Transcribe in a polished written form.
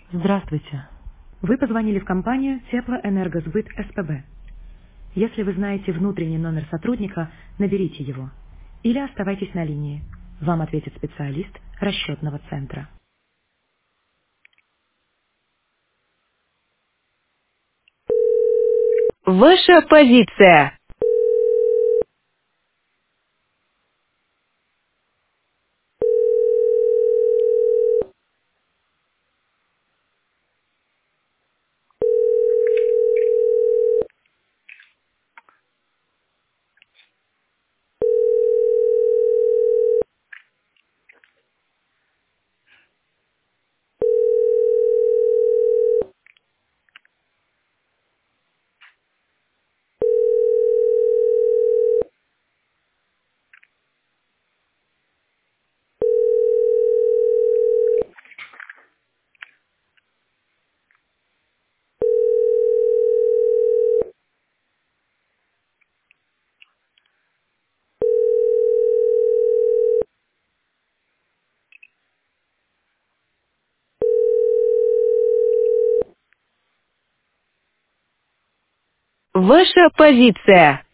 Здравствуйте. Вы позвонили в компанию Теплоэнергосбыт СПБ. Если вы знаете внутренний номер сотрудника, наберите его. Или оставайтесь на линии. Вам ответит специалист расчетного центра. Ваша позиция. Ваша позиция.